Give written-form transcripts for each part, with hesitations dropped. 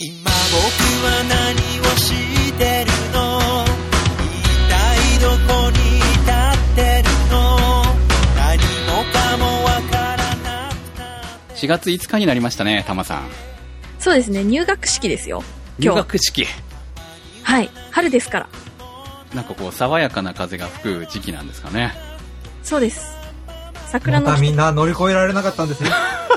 今僕は何をしてるの、一体どこに立ってるの、何もかもわからなくなって 4月5日になりましたね、タマさん。 そうですね、入学式ですよ。今日入学式。 はい、春ですから。 なんかこう爽やかな風が吹く時期なんですかね。 そうです。桜のまたみんな乗り越えられなかったんですね。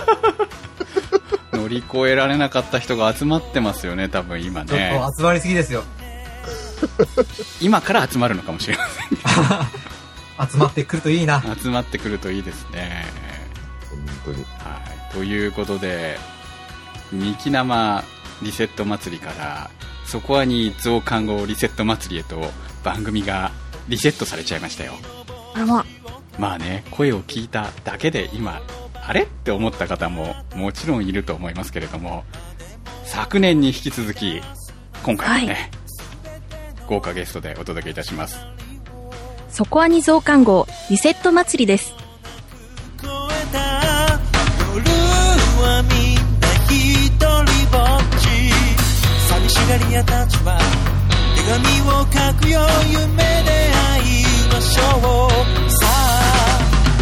乗り越えられなかった人が集まってますよね、多分今ね。 ちょっと集まりすぎですよ。 今から集まるのかもしれません。 集まってくるといいな。 集まってくるといいですね。 本当に。 はい。ということで、ミキ生リセット祭りからそこはに増刊号リセット祭りへと番組がリセットされちゃいましたよ。まあね、声を聞いただけで今あれって思った方ももちろんいると思いますけれども、昨年に引き続き今回もね、はい、豪華ゲストでお届けいたします。 そこはに増刊号リセット祭りです。 夜はみんな一人ぼっち、寂しがり屋たちは手紙を書くよ、夢で会いましょうさあ。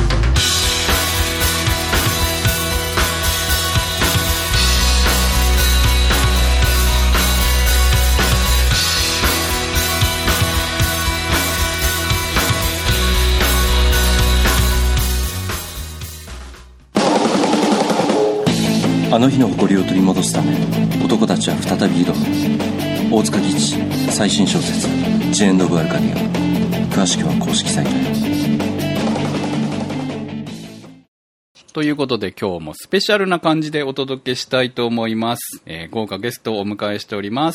あの日の誇りを取り戻すため男たちは再び挑む大塚義地最新小説ジェーン・ド・ブ・アルカディア。詳しくは公式サイトへ。 ということで今日もスペシャルな感じでお届けしたいと思います。豪華ゲストをお迎えしております。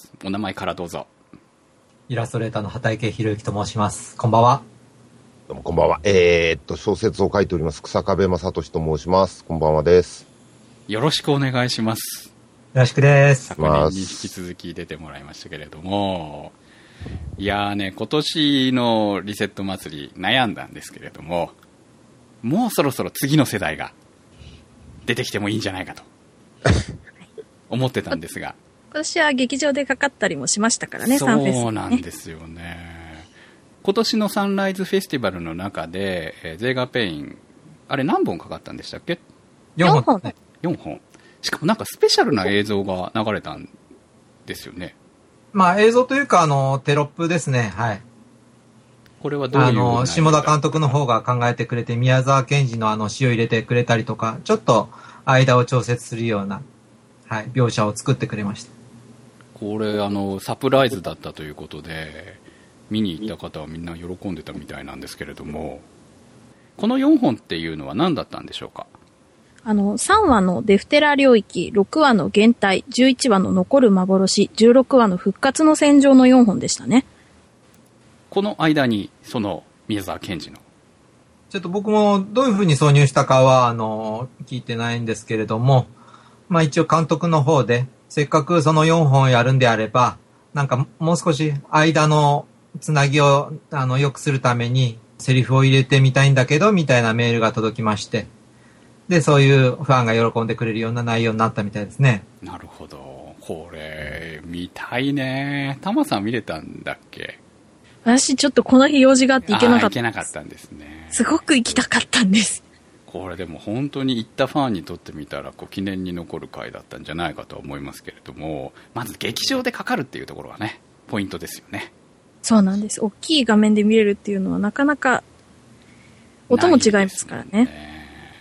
お名前からどうぞ。 イラストレーターの畑池博之と申します。こんばんは。 どうもこんばんは。小説を書いております草壁正俊と申します。こんばんはです。 よろしくお願いします。 よろしくです。 昨年に引き続き出てもらいましたけれども、いやーね、今年のリセット祭り悩んだんですけれども、もうそろそろ次の世代が出てきてもいいんじゃないかと思ってたんですが、 今年は劇場でかかったりもしましたからね、サンフェス、ね。 そうなんですよね。今年のサンライズフェスティバルの中で、ゼーガペイン、あれ何本かかったんでしたっけ ？4本。 4本。しかもなんかスペシャルな映像が流れたんですよね。 まあ映像というかテロップですね。はい。 これはどういう下田監督の方が考えてくれて、宮沢賢治の詩を入れてくれたりとか、ちょっと間を調節するような、はい、描写を作ってくれました。 これサプライズだったということで見に行った方はみんな喜んでたみたいなんですけれども、この4本っていうのは何だったんでしょうか ？3話のデフテラ領域、6話の減退、11話の残る幻、16話の復活の戦場の4本でしたね。 この間にその宮沢賢治のちょっと僕もどういう風に挿入したかは聞いてないんですけれども、まあ一応監督の方でせっかくその4本やるんであれば、なんかもう少し間のつなぎを良くするためにセリフを入れてみたいんだけどみたいなメールが届きまして、でそういうファンが喜んでくれるような内容になったみたいですね。 なるほど。これ見たいね。タマさん見れたんだっけ？ 私ちょっとこの日用事があって行けなかった。 行けなかったんですね。 すごく行きたかったんです。 これでも本当に行ったファンにとってみたら記念に残る回だったんじゃないかと思いますけれども、まず劇場でかかるっていうところがねポイントですよね。 そうなんです。大きい画面で見れるっていうのはなかなか音も違いますからね。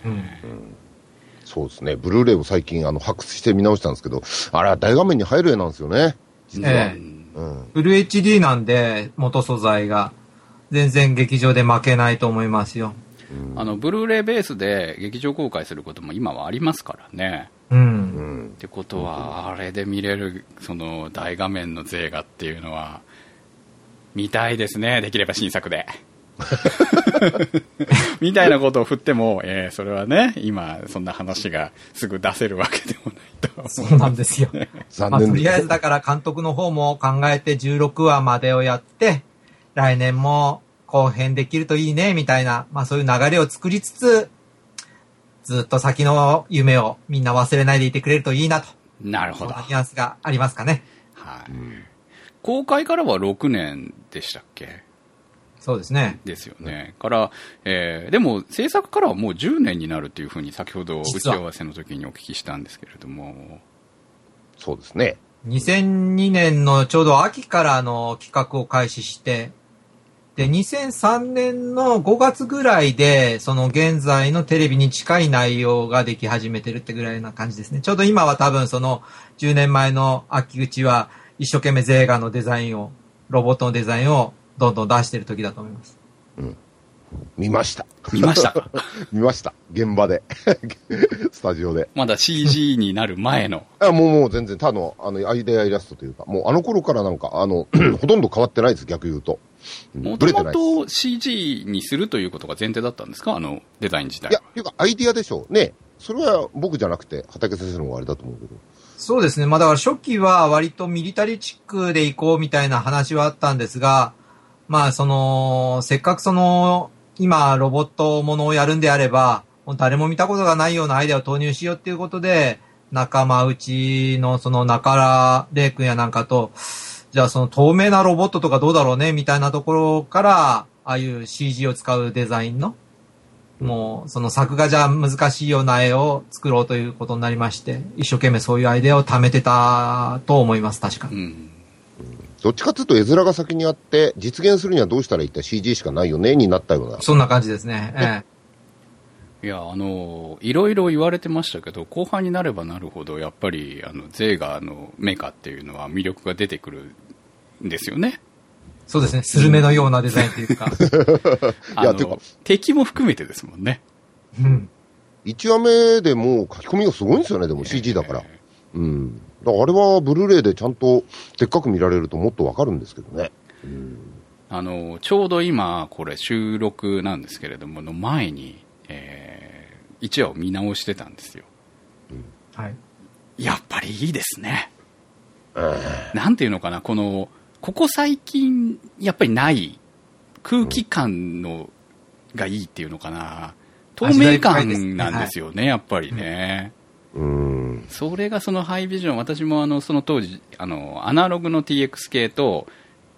そうですね。ブルーレイを最近発掘して見直したんですけど、あれは大画面に入る絵なんですよね。実は。 フル HD なんで元素材が全然劇場で負けないと思いますよ。 ブルーレイベースで劇場公開することも今はありますからね。ってことはあれで見れるその大画面のゼーガっていうのは見たいですね。できれば新作で。みたいなことを振っても、それはね今そんな話がすぐ出せるわけでもないと思う。 そうなんですよ。 残念です。 とりあえずだから監督の方も考えて16話までをやって来年も後編できるといいねみたいな、まあそういう流れを作りつつずっと先の夢をみんな忘れないでいてくれるといいなとなるほど。 そんなニュアンスがありますかね。 はい。公開からは6年でしたっけ？ そうですね。 ですよね。から、でも制作からはもう10年になるっていうふうに先ほど打ち合わせの時にお聞きしたんですけれども。 そうですね。 2002年のちょうど秋から企画を開始して、で、2003年の5月ぐらいで、その現在のテレビに近い内容ができ始めてるってぐらいな感じですね。ちょうど今は多分その10年前の秋口は一生懸命ゼーガのデザインを、ロボットのデザインをどんどん出してる時だと思います。 うん。見ました。 見ました。 見ました。現場で。スタジオで。 まだ CG になる前の。 もう全然、アイデアイラストというか、もうあの頃からなんか、ほとんど変わってないです、逆言うと。 もともと CG にするということが前提だったんですか？デザイン自体。 いや、というかアイディアでしょうね。それは僕じゃなくて、畑先生の方があれだと思うけど。そうですね。まあだから初期は割とミリタリーチックで行こうみたいな話はあったんですが、まあせっかく今ロボットものをやるんであれば、誰も見たことがないようなアイデアを投入しようっていうことで、仲間内の中良玲君やなんかと、じゃあ透明なロボットとかどうだろうねみたいなところから、ああいう CG を使うデザインの、もう作画じゃ難しいような絵を作ろうということになりまして、一生懸命そういうアイデアを貯めてたと思います、確かに。 どっちかというと絵面が先にあって、実現するにはどうしたらいいって CG しかないよねになったような。 そんな感じですね。 いや、いろいろ言われてましたけど、後半になればなるほど、やっぱり、ゼーガのメカっていうのは魅力が出てくるんですよね。 そうですね。スルメのようなデザインというか。 敵も含めてですもんね。 うん。 1話目でもう書き込みがすごいんですよね、でも CG だから。うん。だからあれはブルーレイでちゃんとでっかく見られるともっとわかるんですけどね。 ちょうど今、これ収録なんですけれども、の前に、1話を見直してたんですよ。 はい。 やっぱりいいですね。なんていうのかな、ここ最近、やっぱりない空気感がいいっていうのかな。透明感なんですよね、やっぱりね。それがハイビジョン、私もその当時、アナログの TX 系と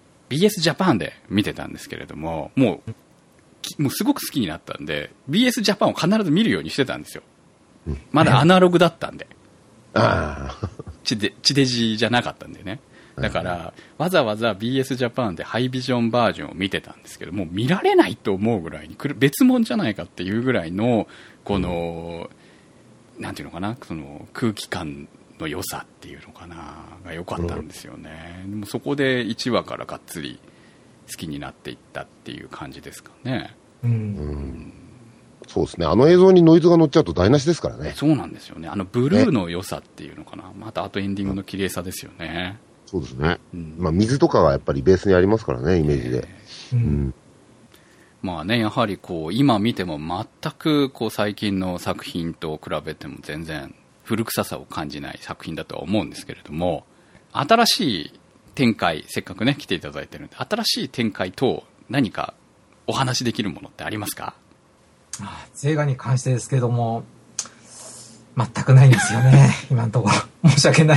BS ジャパンで見てたんですけれども、もうすごく好きになったんで、BS ジャパンを必ず見るようにしてたんですよ。まだアナログだったんで。地デジじゃなかったんでね。だから、わざわざ BS ジャパンでハイビジョンバージョンを見てたんですけど、もう見られないと思うぐらいに、別物じゃないかっていうぐらいの、なんていうのかな、空気感の良さっていうのかな、が良かったんですよね。でもそこで1話からがっつり好きになっていったっていう感じですかね。 そうですね。あの映像にノイズが乗っちゃうと台無しですからね。 そうなんですよね。ブルーの良さっていうのかな。またあとエンディングの綺麗さですよね。 そうですね。まあ水とかがやっぱりベースにありますからね、イメージで。 まあね、やはり今見ても全く最近の作品と比べても全然古臭さを感じない作品だとは思うんですけれども、新しい展開、せっかくね来ていただいてるんで、新しい展開と何かお話できるものってありますか？ ゼーガに関してですけども、全くないんですよね。今のところ。申し訳ない。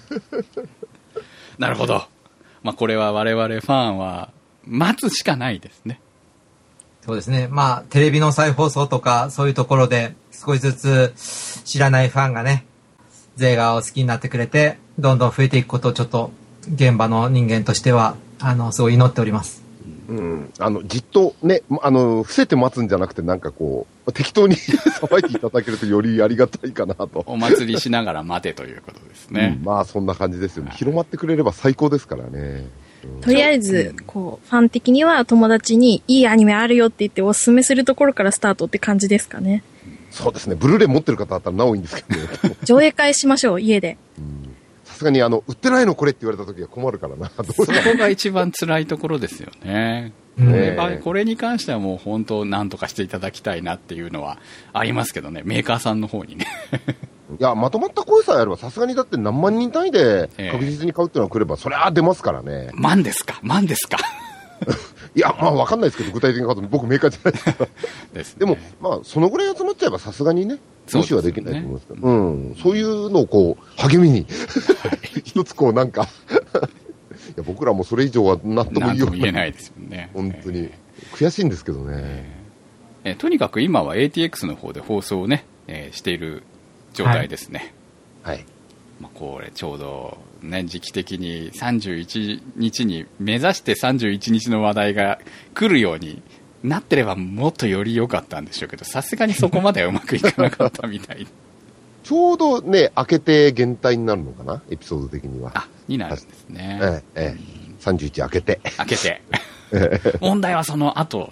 なるほど。まあこれは我々ファンは待つしかないですね。 そうですね。まあテレビの再放送とかそういうところで少しずつ知らないファンがね、ゼーガを好きになってくれて、どんどん増えていくことをちょっと現場の人間としてはすごい祈っております。 じっとね、伏せて待つんじゃなくて、なんか適当にさばいていただけるとよりありがたいかなと。 お祭りしながら待てということですね。 まあ、そんな感じですよね。広まってくれれば最高ですからね。 とりあえず、ファン的には友達にいいアニメあるよって言っておすすめするところからスタートって感じですかね。 そうですね。ブルーレイ持ってる方だったらなおいいんですけどね。 上映会しましょう、家で。 さすがに売ってないのこれって言われた時は困るからな。 そこが一番辛いところですよね。これに関してはもう本当何とかしていただきたいなっていうのはありますけどね、メーカーさんの方にね。 いや、まとまった声さえあればさすがにだって何万人単位で確実に買うっていうのが来れば、それは出ますからね。 万ですかいや、まあわかんないですけど、具体的に買うと僕メーカーじゃないですから。でも、まあそのぐらい集まっちゃえばさすがにね、 無視はできないと思いますけど、うん。そういうのをこう、励みに、一つこうなんか、いや僕らもそれ以上は納得なんとも言えないですよね。 本当に。悔しいんですけどね。 とにかく今は ATX の方で放送をね、している状態ですね。 はい。 まあ、これちょうどね、時期的に31日に目指して31日の話題が来るようになってればもっとより良かったんでしょうけど、さすがにそこまではうまくいかなかったみたい。 ちょうどね、明けて減退になるのかな、エピソード的には。 になるんですね。 31明けて。 明けて。問題はその後、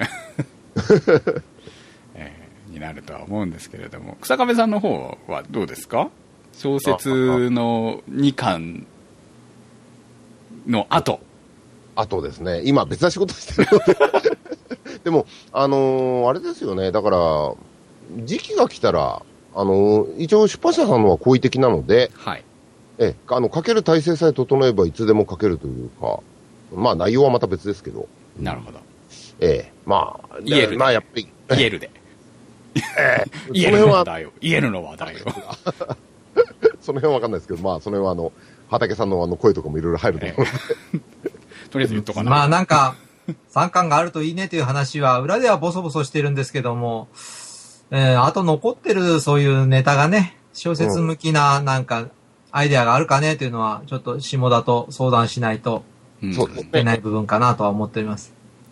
になるとは思うんですけれども、草壁さんの方はどうですか？小説の2巻の後ですね、今別な仕事してるので。でも、あれですよね、だから、時期が来たら、一応出版社さんのは好意的なので、 はい。 書ける体制さえ整えばいつでも書けるというか、まあ内容はまた別ですけど。 なるほど。 まあ、 イエルで。 まあやっぱり。 イエルで。イエルの話題を。イエルの話題を。 その辺はわかんないですけど、まあその辺は畑さんの声とかもいろいろ入ると思うので。 とりあえず言っとかな。 まあなんか、3巻があるといいねという話は、裏ではボソボソしてるんですけども、あと残ってるそういうネタがね、小説向きななんか、アイデアがあるかねというのは、ちょっと下田と相談しないと、 そうですね。 いけない部分かなとは思っております。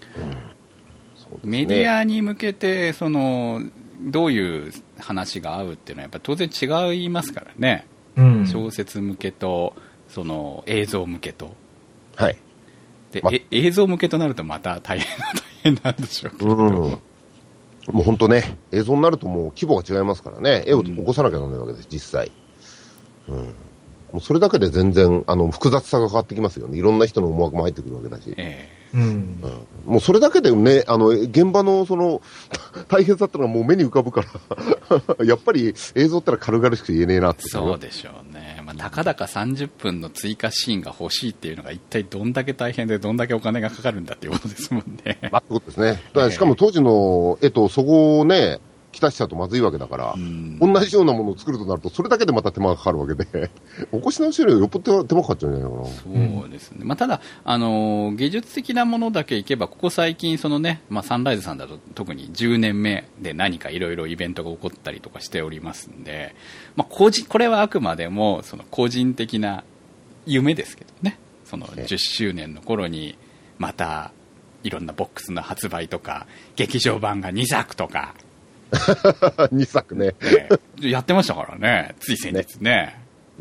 メディアに向けて、どういう話が合うっていうのはやっぱ当然違いますからね。 うん。 小説向けと、映像向けと。 はい。 で、映像向けとなるとまた大変なんでしょうけど。 もう本当ね、映像になるともう規模が違いますからね、絵を起こさなきゃならないわけです、実際。もうそれだけで全然、複雑さが変わってきますよね。いろんな人の思惑も入ってくるわけだし。もうそれだけでね、現場の大変さってのがもう目に浮かぶから、やっぱり映像ってのは軽々しく言えねえなって。 そうでしょうね。まあ、たかだか30分の追加シーンが欲しいっていうのが一体どんだけ大変でどんだけお金がかかるんだっていうことですもんね。 まあ、ってことですね。だからしかも当時の絵とそこをね、きたしちゃうとまずいわけだから、同じようなものを作るとなると、それだけでまた手間がかかるわけで、起こし直しよりよっぽど手間かかっちゃうんじゃないかな。 そうですね。まあ、ただ、技術的なものだけいけば、ここ最近、まあ、サンライズさんだと特に10年目で何かいろいろイベントが起こったりとかしておりますんで、まあ、これはあくまでも、個人的な夢ですけどね。10周年の頃に、また、いろんなボックスの発売とか、劇場版が2作とか、 2作ね、 やってましたからね、つい先日ね。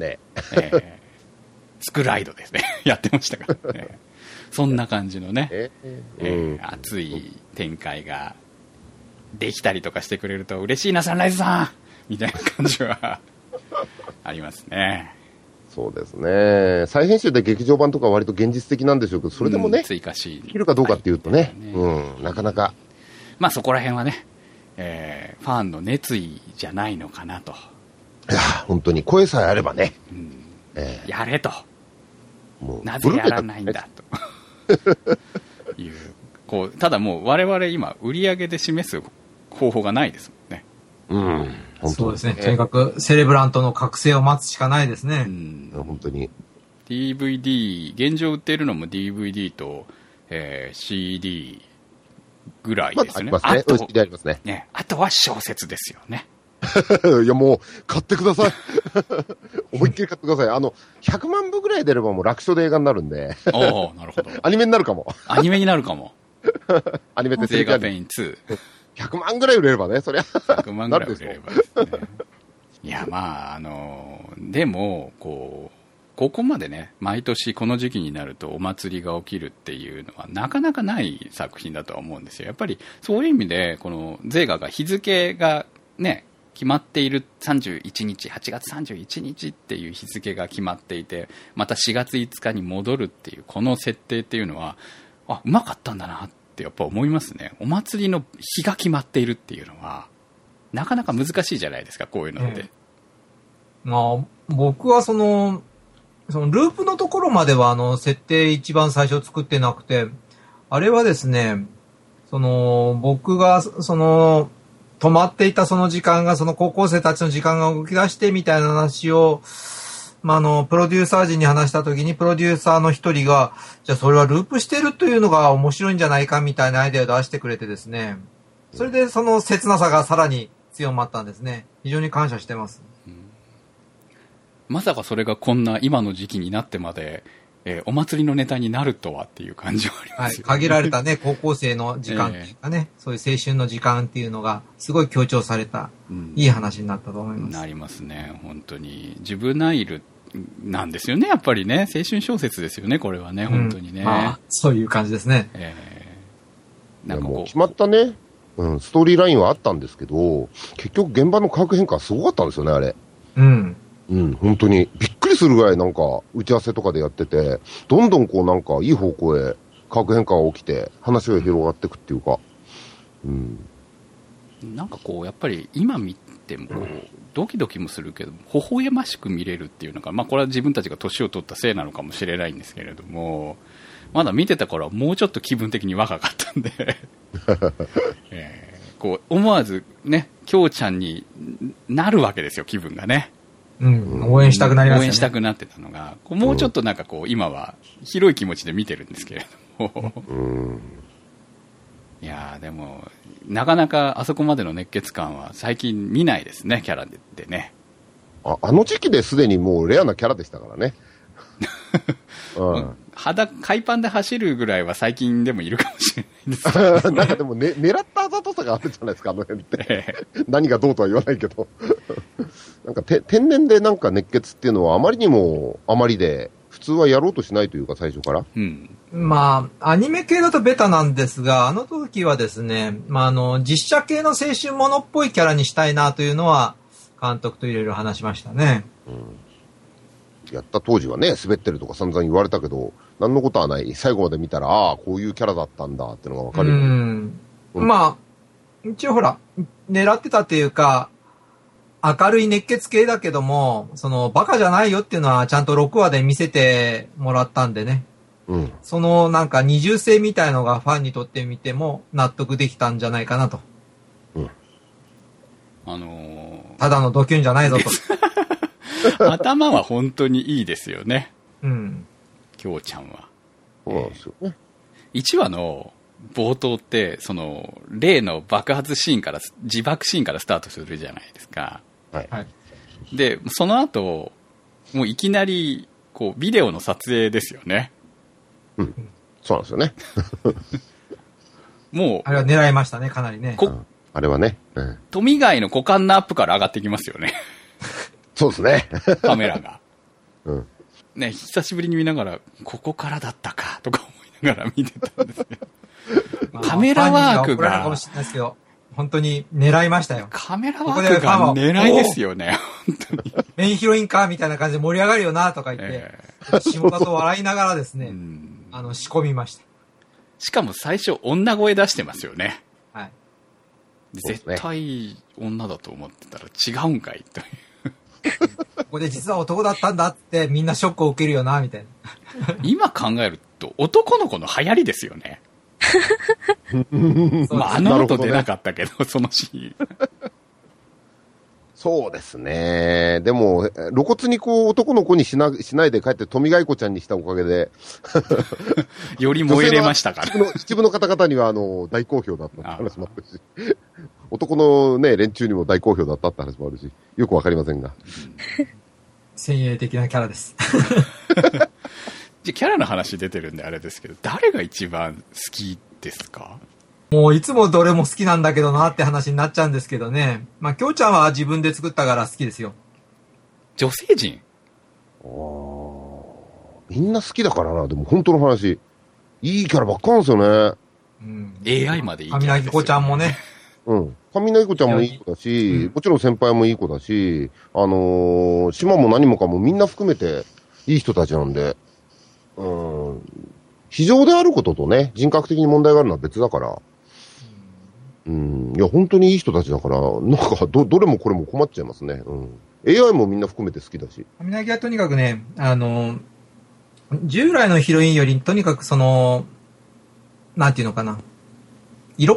スクライドですね。やってましたからね。そんな感じのね、熱い展開ができたりとかしてくれると嬉しいな、サンライズさんみたいな感じはありますね。 そうですね。再編集で劇場版とか割と現実的なんでしょうけど、それでもね、 追加シーンできるかどうかっていうとね、なかなか。 まあそこら辺はね、ファンの熱意じゃないのかなと。 いや本当に声さえあればね、 やれと、 もうなぜやらないんだというただもう我々今売り上げで示す方法がないですもんね。 そうですね。とにかくセレブラントの覚醒を待つしかないですね。 本当に DVD 現状売っているのも DVD と、CDぐらいですね。 あとは小説ですよね。 いやもう買ってください。思いっきり買ってください。100万部ぐらい出ればもう楽勝で映画になるんで。 おお、なるほど。 アニメになるかも。 アニメになるかも。 アニメってゼーガペイン2。 100万ぐらい売れればね、そりゃ。 100万ぐらい売れればですね。いや、まあ、でも、ここまでね、毎年この時期になるとお祭りが起きるっていうのはなかなかない作品だとは思うんですよ。やっぱりそういう意味で、このゼーガが日付がね、決まっている31日、8月31日っていう日付が決まっていて、また4月5日に戻るっていう、この設定っていうのは、うまかったんだなってやっぱ思いますね。お祭りの日が決まっているっていうのは、なかなか難しいじゃないですか、こういうのって。 まあ、僕はそのループのところまでは設定一番最初作ってなくて、あれはですね、僕が止まっていたその時間が、その高校生たちの時間が動き出してみたいな話を、プロデューサー陣に話した時に、プロデューサーの一人が、じゃあそれはループしてるというのが面白いんじゃないかみたいなアイデアを出してくれてですね、それでその切なさがさらに強まったんですね。非常に感謝してます。 まさかそれがこんな今の時期になってまで、お祭りのネタになるとはっていう感じはありますよね。 はい。限られたね、高校生の時間っていうかね、そういう青春の時間っていうのが、すごい強調された、いい話になったと思います。 なりますね、本当に。ジブナイルなんですよね、やっぱりね。青春小説ですよね、これはね、本当にね。 そういう感じですね。 なんかもう決まったね、ストーリーラインはあったんですけど、結局現場の化学変化はすごかったんですよね、あれ。本当に。びっくりするぐらいなんか、打ち合わせとかでやってて、どんどんこうなんか、いい方向へ化学変化が起きて、話が広がっていくっていうか。 なんかこう、やっぱり今見ても、ドキドキもするけど、微笑ましく見れるっていうのが、これは自分たちが年を取ったせいなのかもしれないんですけれども、まだ見てた頃はもうちょっと気分的に若かったんで、こう、思わずね、京ちゃんになるわけですよ、気分がね。 応援したくなりますね。 応援したくなってたのが、こうもうちょっとなんかこう、今は広い気持ちで見てるんですけれども。いやーでも、なかなかあそこまでの熱血感は最近見ないですね、キャラでね。 あの時期ですでにもうレアなキャラでしたからね。 海パンで走るぐらいは最近でもいるかもしれないですけど、 ね、なんかでも、狙ったあざとさがあるじゃないですか、あの辺って。何がどうとは言わないけど。なんか天然でなんか熱血っていうのはあまりにもあまりで、普通はやろうとしないというか、最初から。 アニメ系だとベタなんですが、あの時はですね、実写系の青春ものっぽいキャラにしたいなというのは、監督といろいろ話しましたね。 やった当時はね、滑ってるとか散々言われたけど、何のことはない。最後まで見たら、こういうキャラだったんだっていうのがわかる。 一応ほら、狙ってたっていうか、明るい熱血系だけども、バカじゃないよっていうのはちゃんと6話で見せてもらったんでね。そのなんか二重性みたいのがファンにとってみても納得できたんじゃないかなと。ただのドキュンじゃないぞと。頭は本当にいいですよね。京ちゃんは。 そうなんですよね。 1話の冒頭って、例の爆発シーンから、自爆シーンからスタートするじゃないですか。で、その後、もういきなり、こう、ビデオの撮影ですよね。 そうなんですよね。 もう。 あれは狙いましたね、かなりね。 あれはね。 富貝の股間のアップから上がってきますよね。 そうですね。 カメラが。ね、久しぶりに見ながら、ここからだったか、とか思いながら見てたんですけど。カメラワークが。 かもしれないですけど、本当に狙いましたよ。 カメラワークが狙いですよね、本当に。 メインヒロインかみたいな感じで盛り上がるよな、とか言って、下田と笑いながらですね、仕込みました。 しかも最初、女声出してますよね。絶対女だと思ってたら違うんかいという。 ここで実は男だったんだってみんなショックを受けるよな、みたいな。 今考えると男の子の流行りですよね。あの後出なかったけど、そのシーン。 そうですね。でも、露骨にこう男の子にしないで帰って富貝子ちゃんにしたおかげで。 より燃えれましたから。 一部の方々には大好評だったって話もあるし。男のね、連中にも大好評だったって話もあるし、よくわかりませんが。 先鋭的なキャラです。 じゃキャラの話出てるんであれですけど、誰が一番好きですか？ もういつもどれも好きなんだけどなって話になっちゃうんですけどね。きょうちゃんは自分で作ったから好きですよ。 女性陣？ みんな好きだからな、でも本当の話。いいキャラばっかなんですよね。 AI までいいキャラですよね。 上木子ちゃんもね。 上名子ちゃんもいい子だし、もちろん先輩もいい子だし、島も何もかもみんな含めていい人たちなんで、非常であることとね、人格的に問題があるのは別だから、いや、本当にいい人たちだから、なんか、どれもこれも困っちゃいますね。AI もみんな含めて好きだし。 上木はとにかくね、従来のヒロインより、とにかくなんていうのかな、色っぽく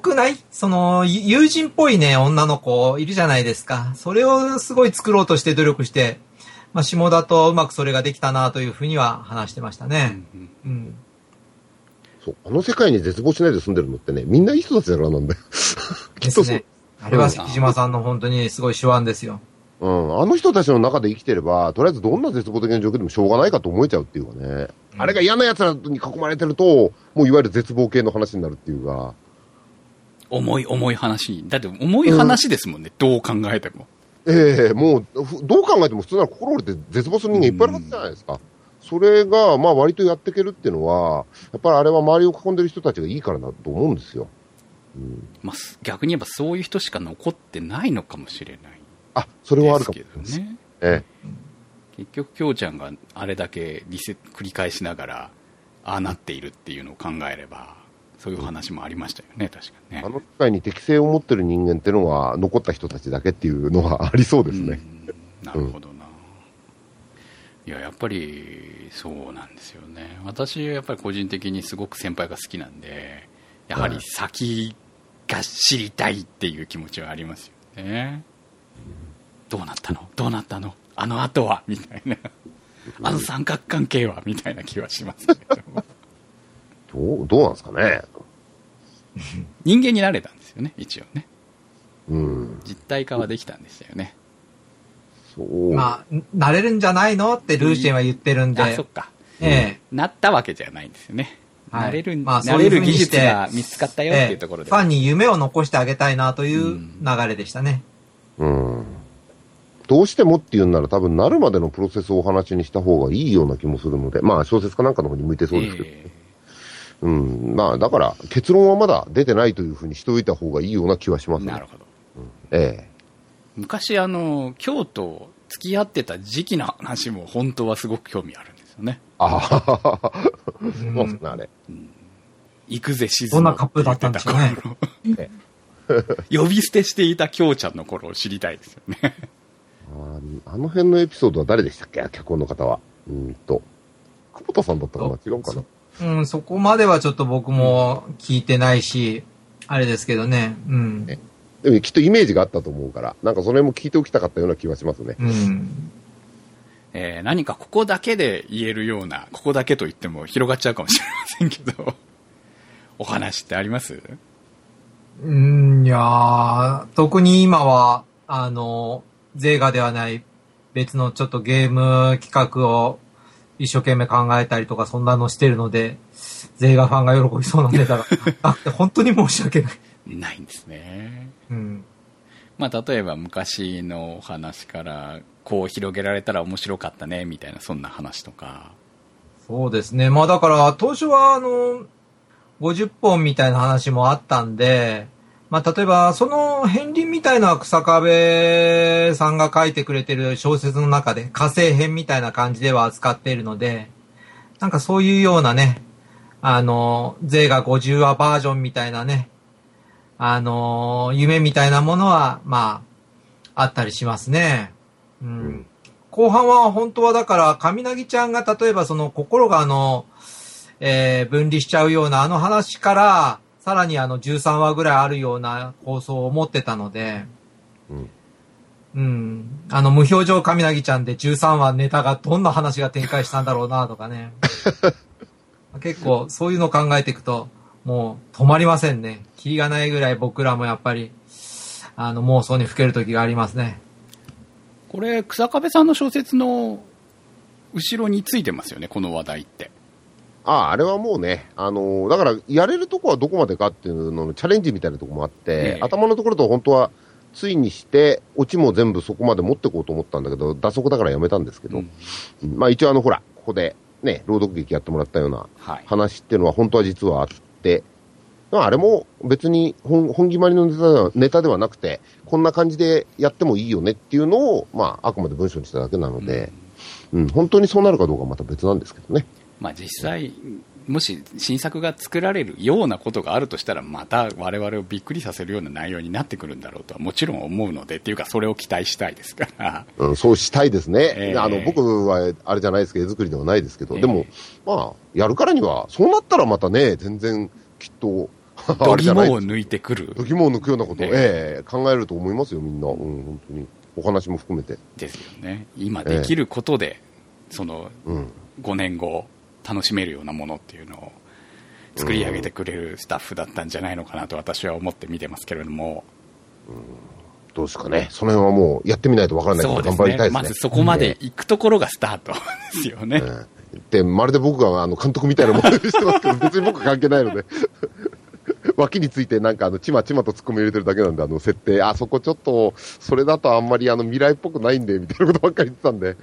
くないその、友人っぽいね、女の子いるじゃないですか。それをすごい作ろうとして努力して、まあ、下田とうまくそれができたなというふうには話してましたね。うん。 そう、あの世界に絶望しないで住んでるのってね、みんないい人たちだからなんだよ。きっとそう。 ね、あれは関島さんの本当にすごい手腕ですよ。 うん、あの人たちの中で生きてれば、とりあえずどんな絶望的な状況でもしょうがないかと思えちゃうっていうかね。あれが嫌な奴らに囲まれてると、もういわゆる絶望系の話になるっていうか。 重い話。だって重い話ですもんね、どう考えても。 もう、どう考えても普通なら心折れて絶望する人間いっぱいいるはずじゃないですか。それが、まあ割とやっていけるっていうのは、やっぱりあれは周りを囲んでる人たちがいいからだと思うんですよ。 まあ、逆に言えばそういう人しか残ってないのかもしれない。 あ、それはあるかもしれないですね。 結局、きょうちゃんがあれだけ繰り返しながら、ああなっているっていうのを考えれば、そういう話もありましたよね、確かにね。 あの世界に適性を持ってる人間っていうのは、残った人たちだけっていうのはありそうですね。 なるほどな。いや、やっぱり、そうなんですよね。私はやっぱり個人的にすごく先輩が好きなんで、やはり先が知りたいっていう気持ちはありますよね。どうなったのあの後はみたいな。あの三角関係はみたいな気はしますけど。 どうなんですかね。 人間になれたんですよね、一応ね。 実体化はできたんですよね。 そう。 まあ、なれるんじゃないのってルーシェンは言ってるんで。 あ、そっか。なったわけじゃないんですよね。 はい、 なれる、 まあ、 なれる技術が見つかったよっていうところで、 ファンに夢を残してあげたいなという流れでしたね。 どうしてもっていうんなら多分なるまでのプロセスをお話にした方がいいような気もするので、まあ小説かなんかの方に向いてそうですけど、まあだから結論はまだ出てないというふうにしておいた方がいいような気はしますね。 なるほど。 昔京都付き合ってた時期の話も本当はすごく興味あるんですよね。 そうですね、あれ。 行くぜ静どんなカップだったんでしょうね。 呼び捨てしていた京ちゃんの頃を知りたいですよね。 あの辺のエピソードは誰でしたっけ、脚本の方は。久保田さんだったかな、違うかな。 そこまではちょっと僕も聞いてないし、あれですけどね。 でもきっとイメージがあったと思うから、なんかそれも聞いておきたかったような気はしますね。 何かここだけで言えるような、ここだけと言っても広がっちゃうかもしれませんけど、お話ってあります？ いやー、特に今は、ゼーガではない別のちょっとゲーム企画を一生懸命考えたりとかそんなのしてるので、ゼーガファンが喜びそうなネタがあって本当に申し訳ない。 ないんですね。まあ例えば昔のお話からこう広げられたら面白かったねみたいなそんな話とか。そうですね。まあだから当初は50本みたいな話もあったんで、まあ例えばその片鱗みたいな草壁さんが書いてくれてる小説の中で火星編みたいな感じでは扱っているので、なんかそういうようなね、ゼーガ50話バージョンみたいなね、夢みたいなものは、まあ、あったりしますね。後半は本当はだから、上凪ちゃんが例えばその心が分離しちゃうような話から、さらに13話ぐらいあるような構想を持ってたので、無表情上凪ちゃんで13話ネタがどんな話が展開したんだろうなとかね。結構そういうのを考えていくと、もう止まりませんね。キリがないぐらい僕らもやっぱり、妄想にふける時がありますね。 これ、草壁さんの小説の後ろについてますよね、この話題って。 あれはもうね、だから、やれるとこはどこまでかっていうののチャレンジみたいなとこもあって、頭のところと本当は、ついにして、オチも全部そこまで持ってこうと思ったんだけど、打足だからやめたんですけど、まあ一応ほら、ここでね、朗読劇やってもらったような話っていうのは本当は実はあって、あれも別に本決まりのネタではなくて、こんな感じでやってもいいよねっていうのを、まああくまで文章にしただけなので、本当にそうなるかどうかはまた別なんですけどね。 まあ実際、もし新作が作られるようなことがあるとしたら、また我々をびっくりさせるような内容になってくるんだろうとはもちろん思うので、っていうかそれを期待したいですから。 そうしたいですね。僕はあれじゃないですけど、絵作りではないですけど、でも、まあ、やるからには、そうなったらまたね、全然きっと、 度肝を抜いてくる。 度肝を抜くようなことを、 ね考えると思いますよ、みんな。本当に。お話も含めて。 ですよね。今できることで、その、5年後、楽しめるようなものっていうのを作り上げてくれるスタッフだったんじゃないのかなと私は思って見てますけれども。 どうですかね。その辺はもうやってみないとわからないから頑張りたいですね。 まずそこまで行くところがスタートですよね。 で、まるで僕が監督みたいなものにしてますけど、別に僕関係ないので。脇についてなんかちまちまと突っ込み入れてるだけなんで、設定、そこちょっと、それだとあんまり未来っぽくないんで、みたいなことばっかり言ってたんで。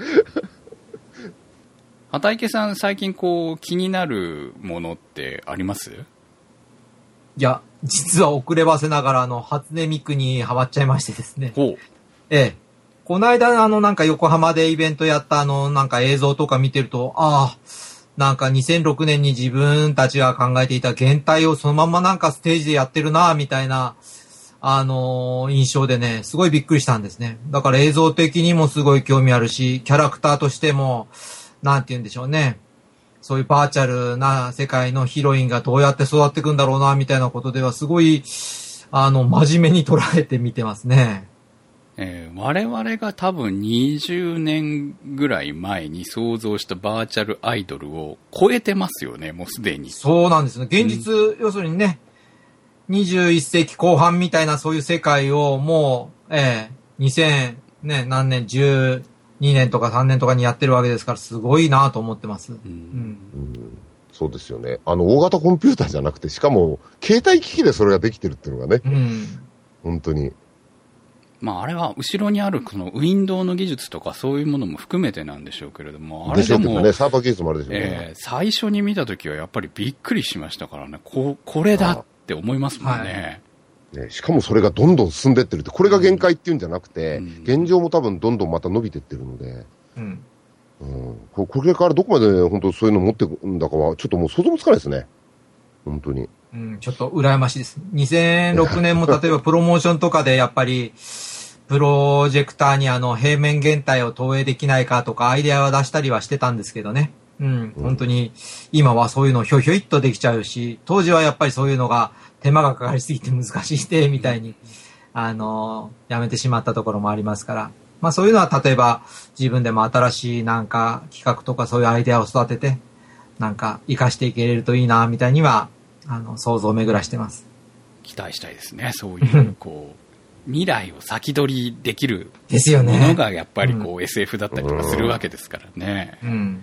畑池さん、最近気になるものってあります？ いや、実は遅ればせながら初音ミクにハマっちゃいましてですね。 ほう。 この間なんか横浜でイベントやったなんか映像とか見てると、なんか2006年に自分たちが考えていた原体をそのままなんかステージでやってるなみたいな、印象でね、すごいびっくりしたんですね。だから映像的にもすごい興味あるし、キャラクターとしても、なんて言うんでしょうね。そういうバーチャルな世界のヒロインがどうやって育っていくんだろうな、みたいなことではすごい、真面目に捉えて見てますね。 我々が多分20年ぐらい前に想像したバーチャルアイドルを超えてますよね、もうすでに。 そうなんですね。現実、要するにね、21世紀後半みたいなそういう世界をもう、2000ね、何年、12年とか3年とかにやってるわけですから、すごいなと思ってます。 そうですよね。大型コンピューターじゃなくて、しかも、携帯機器でそれができてるっていうのがね。本当に。 あれは後ろにあるこのウィンドウの技術とかそういうものも含めてなんでしょうけれども、あれでも、 ね、サーバー技術もあるでしょうね。 最初に見たときはやっぱりびっくりしましたからね、これだって思いますもんね。 しかもそれがどんどん進んでってるって、これが限界っていうんじゃなくて、現状も多分どんどんまた伸びてってるので、これからどこまで本当そういうの持っていくんだかは、ちょっともう想像もつかないですね。本当に。 ちょっと羨ましいです。2006年も例えばプロモーションとかでやっぱり、プロジェクターに平面原体を投影できないかとかアイデアは出したりはしてたんですけどね。本当に今はそういうのひょひょいっとできちゃうし、当時はやっぱりそういうのが手間がかかりすぎて難しいてみたいに、やめてしまったところもありますから。そういうのは例えば自分でも新しいなんか企画とかそういうアイデアを育てて、なんか活かしていけれるといいなみたいには、想像を巡らしてます。 期待したいですね。そういう未来を先取りできるですよね。 ものがやっぱりSF だったりとかするわけですからね。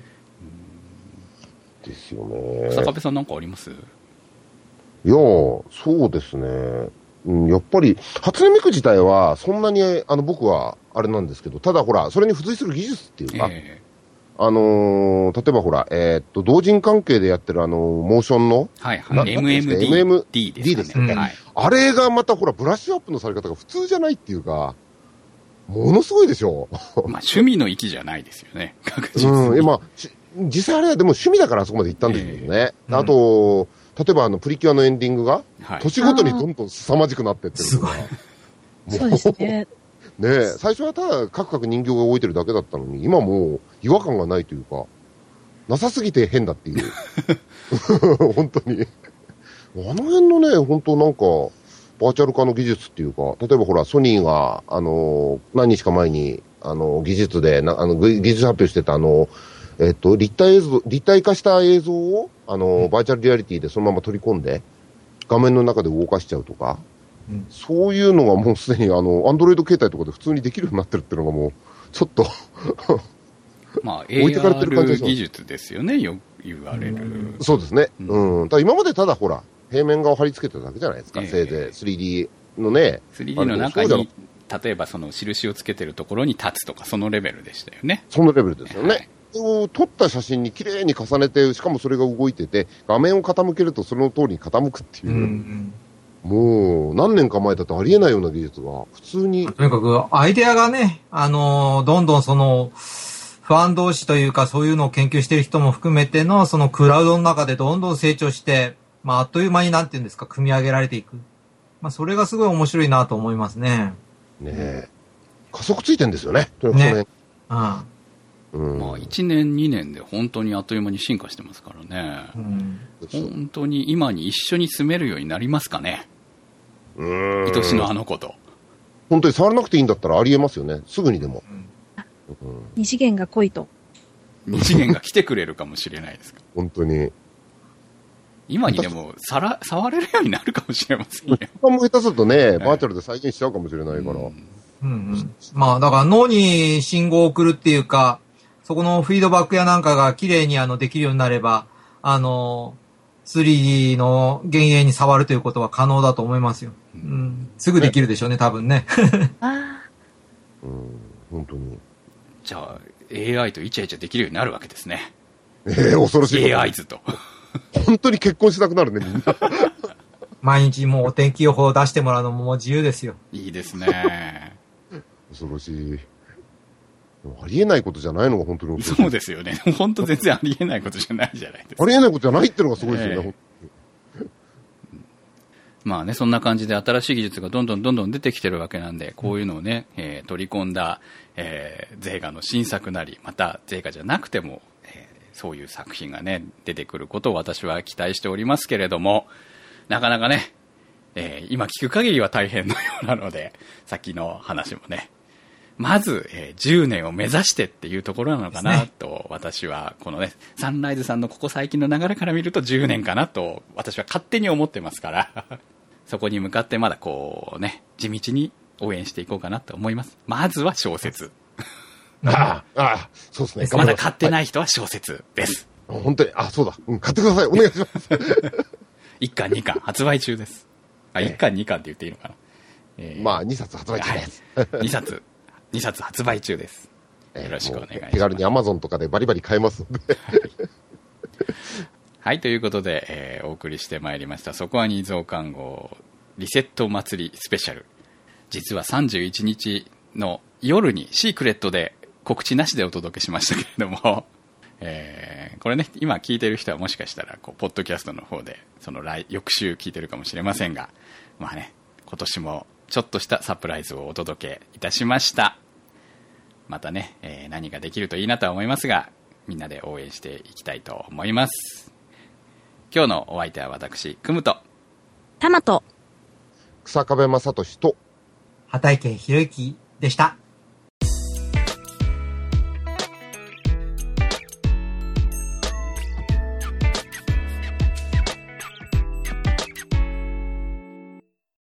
ですよね。 坂部さんなんかあります？ いやそうですね。やっぱり、初音ミク自体は、そんなに、僕は、あれなんですけど、ただほら、それに付随する技術っていうか、例えばほら、同人関係でやってるモーションの、 MMD ですね。 あれがまたほら、ブラッシュアップのされ方が普通じゃないっていうか、ものすごいでしょ。 趣味の域じゃないですよね、確実に。 実際あれはでも趣味だからあそこまで行ったんですけどね。あと、例えばプリキュアのエンディングが、年ごとにどんどん凄まじくなってってるのが。 そうですね。 最初はただカクカク人形が動いてるだけだったのに、今もう違和感がないというか、なさすぎて変だっていう。本当に。あの辺のね、本当なんか、バーチャル化の技術っていうか、例えばほら、ソニーが、何日か前に、技術で、技術発表してた立体化した映像を、バーチャルリアリティでそのまま取り込んで、画面の中で動かしちゃうとか、そういうのがもうすでに、アンドロイド携帯とかで普通にできるようになってるっていうのがもう、ちょっと置いてかれてる感じです。AR 技術ですよね、よく言われる。 そうですね。ただ今までただほら、平面画を貼り付けてただけじゃないですか、せいぜい 3D のね。 3D の中に、例えばその印をつけてるところに立つとか、そのレベルでしたよね。 そのレベルですよね。撮った写真に綺麗に重ねて、しかもそれが動いてて、画面を傾けるとその通りに傾くっていう。もう、何年か前だとありえないような技術が、普通に。 とにかく、アイデアがね、どんどんその、ファン同士というか、そういうのを研究している人も含めての、そのクラウドの中でどんどん成長して、あっという間になんていうんですか、組み上げられていく。それがすごい面白いなと思いますね。 ねえ。加速ついてんですよね。ね。 まあ1年2年で本当にあっという間に進化してますからね。本当に今に一緒に住めるようになりますかね。愛しのあの子と。 本当に触らなくていいんだったらありえますよね。すぐにでも。 二次元が来いと。 二次元が来てくれるかもしれないですか。 本当に。 今にでも触れるようになるかもしれませんよ。 も下手するとね、バーチャルで再現しちゃうかもしれないから。 まあ、だから脳に信号を送るっていうか、そこのフィードバックやなんかが綺麗にできるようになれば、3D の幻影に触るということは可能だと思いますよ。すぐできるでしょうね、多分ね。 本当に。 じゃあ、AI とイチャイチャできるようになるわけですね。 恐ろしい。 AI 図と。 本当に結婚したくなるね、みんな。 毎日もうお天気予報を出してもらうのももう自由ですよ。 いいですね。 恐ろしい。ありえないことじゃないのが本当に恐ろしい。 そうですよね。本当全然ありえないことじゃないじゃないですか。 ありえないことじゃないってのがすごいですよね。 まあね、そんな感じで新しい技術がどんどん出てきてるわけなんで、こういうのをね、取り込んだ、ゼーガの新作なり、またゼーガじゃなくても、そういう作品がね、出てくることを私は期待しておりますけれども、なかなかね、今聞く限りは大変のようなので、さっきの話もね、まず、10年を目指してっていうところなのかなと、私はこのね、サンライズさんのここ最近の流れから見ると10年かなと、私は勝手に思ってますから、そこに向かってまだこうね、地道に応援していこうかなと思います。まずは小説。 そうですね。 まだ買ってない人は小説です。 本当に、そうだ。買ってください。お願いします。 1巻2巻発売中です。1巻2巻って言っていいのかな。 まあ、2冊発売中です。 2冊発売中です。よろしくお願いします。 手軽に Amazon とかでバリバリ買えますので。 はい、ということで、お送りしてまいりました。そこはニーズを看護リセット祭りスペシャル。実は31日の夜にシークレットで告知なしでお届けしましたけれども、これね、今聞いてる人はもしかしたらポッドキャストの方でその翌週聞いてるかもしれませんが、まあね、今年もちょっとしたサプライズをお届けいたしました。またね、何ができるといいなとは思いますが、みんなで応援していきたいと思います。今日のお相手は私、クムとタマと草壁正俊と畑池博之でした。